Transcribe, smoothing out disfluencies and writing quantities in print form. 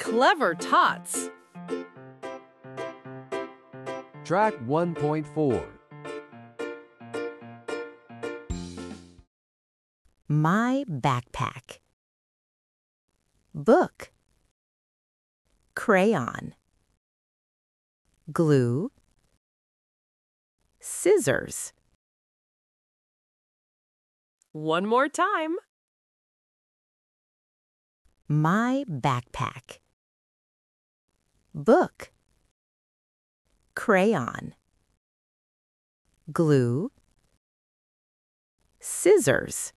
Clever tots. Track 1.4. My backpack. Book. Crayon. Glue. Scissors. One more time. My backpack. Book. Crayon. Glue. Scissors.